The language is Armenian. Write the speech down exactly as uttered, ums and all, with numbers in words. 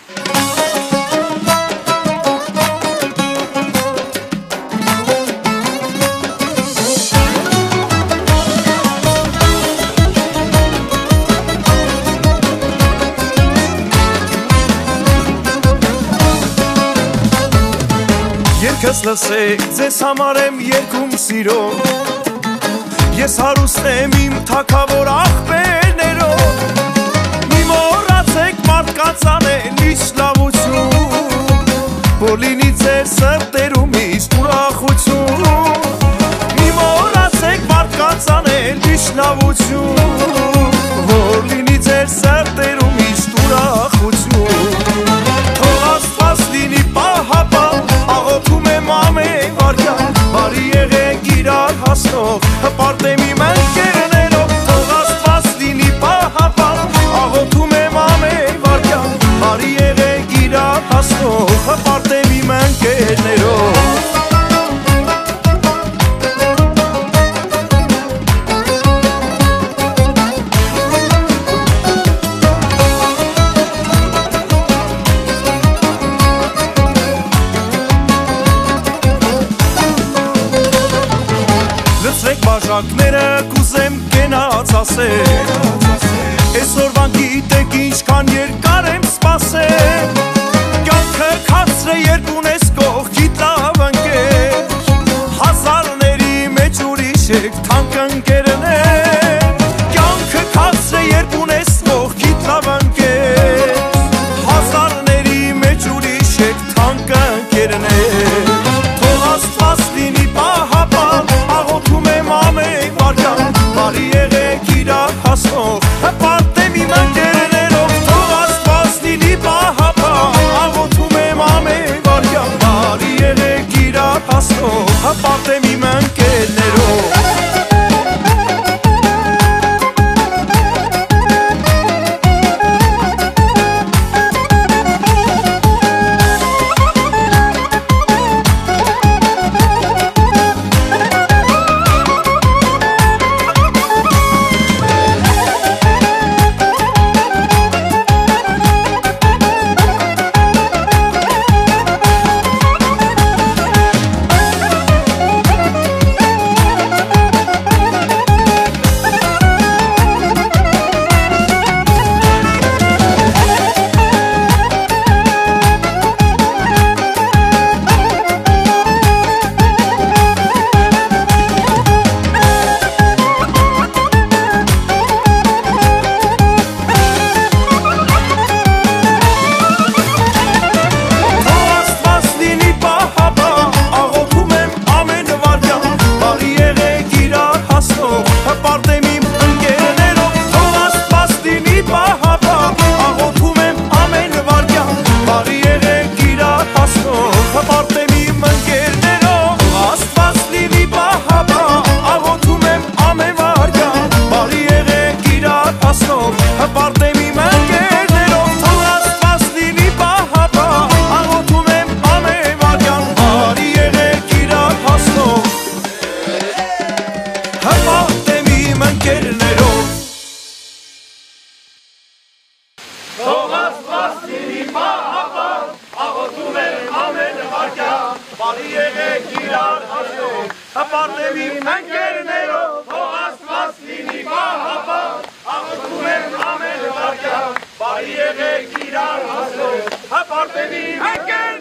Երկս լսեք, ձեզ համար եմ երկում սիրո Ես հարուստ եմ իմ թագավոր աղբերներով Մի մոռացեք մարդկանց անել միշտ լավություն Որ լինի ձեր սրտերում միշտ ուրախություն Մի մոռացեք մարդկանց անել միշտ լավություն Որ լինի ձեր սրտերում միշտ ուրախություն Թող Աստված լինի պահապան Աղոթում եմ ամեն վարքյան Բարի եղեք իրար հասնող Հպարտեմ իմ ընկերներով Թող Աստված լինի պահապան Աղոթում եմ ամեն վարքյան Բարի եղեք իրար հասնող Հպարտեմ իմ ընկերներով Բաժակները կուզեմ կենաց ասել Այսօրվան գիտեք ինչքան երկար եմ սպասել Կյանքը քացր է երկուն ես կողքիդ լավ ընկեր Հազարների մեջ ուրիշ եք թանկ ընկերներ Կյանքը քացր է երկուն ես կողքիդ լավ ընկեր Հազարների մեջ ուրիշ եք թանկ ընկերներ Թող Աստված լինի պահապան Աղոթում եմ ամեն վարքյան Բարի եղեք իրար հասնող Հպարտեմ իմ ընկերներով Թող Աստված լինի պահապան Աղոթում եմ ամեն վարքյան Բարի եղեք իրար հասնող Հպարտեմ իմ ընկերներով Հպարտեմ իմ ընկերներով, թող Աստված լինի պահապան, աղոթում եմ ամեն վարքյան, բարի եղեք իրար հասնող, հպարտեմ իմ ընկերներով